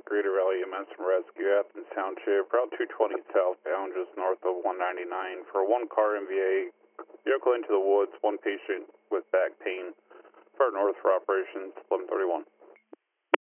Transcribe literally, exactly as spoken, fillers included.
Greater Valley E M S and Rescue, Athens Township, Route two twenty southbound, just north of one ninety-nine. For one car M V A, vehicle into the woods, one patient with back pain. Far north for operations, eleven thirty-one.